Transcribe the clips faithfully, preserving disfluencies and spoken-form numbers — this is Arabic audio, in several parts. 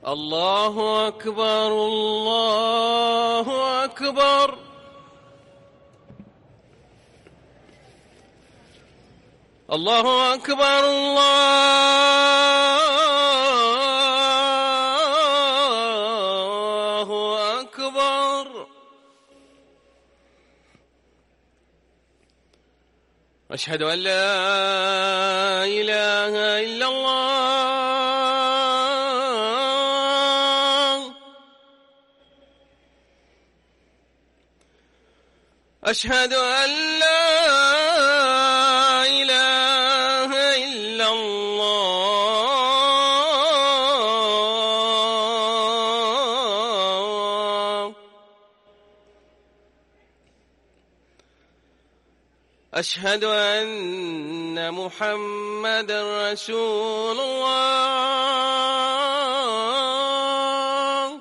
الله أكبر الله أكبر. الله أكبر الله أكبر. أشهد أن لا إله إلا الله. أشهد أن لا إله إلا الله. أشهد أن محمدًا رسول الله.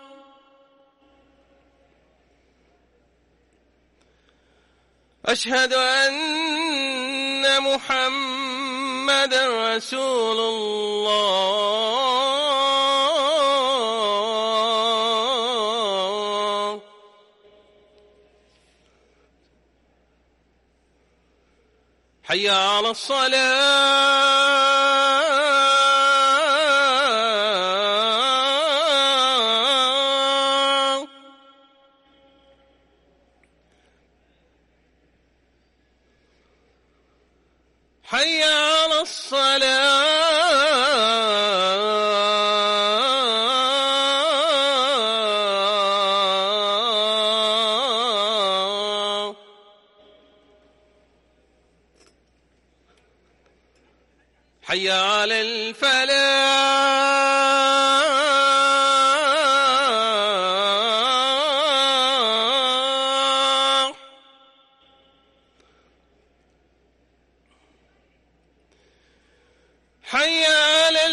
أشهد أن محمدًا رسول الله. حي على الصلاة. حي على الصلاة. حي على الفلاح. حي على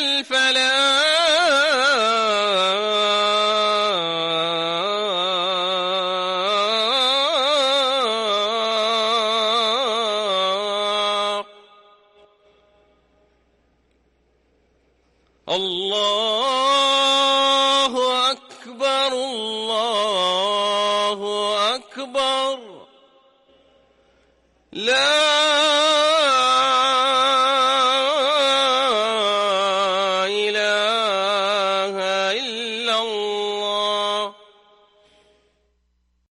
الفلاح. الله أكبر الله أكبر. لا